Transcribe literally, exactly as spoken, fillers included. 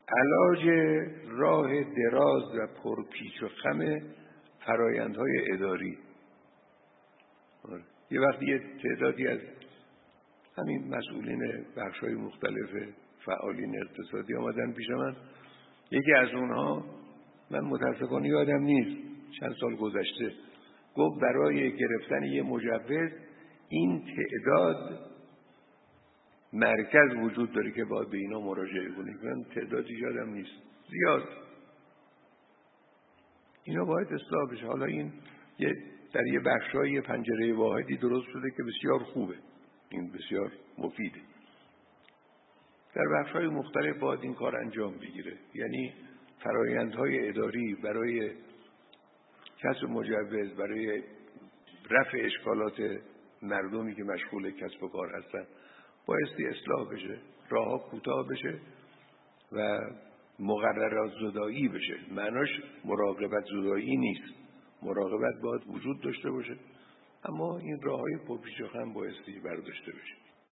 علاج راه دراز و پرپیچ و خم فرایندهای اداری. یه وقتی یه تعدادی از همین مسئولین بخش‌های مختلف فعالین اقتصادی آمدن پیش من، یکی از اونها، من متاسفانه یادم نیست، چند سال گذشته، گفت برای گرفتن یه مجوز این تعداد مرکز وجود داره که باید به اینا مراجعه کنید. من تعدادی یادم نیست، زیاد. اینا باید اصلاح بشه. حالا این یه در یه بخشای یه پنجره واحدی درست شده که بسیار خوبه، این بسیار مفیده. در بخش‌های مختلف باید این کار انجام بگیره. یعنی فرایندهای اداری برای کسب مجوز، برای رفع اشکالات مردمی که مشغول کسب و کار هستن، بایستی اصلاح بشه، راه‌ها کوتاه بشه و مقررات زدایی بشه. معناش مراقبت زدایی نیست، مراقبت باید وجود داشته باشه، اما این راه‌های پرپیچ و خم بایستی برداشته بشه.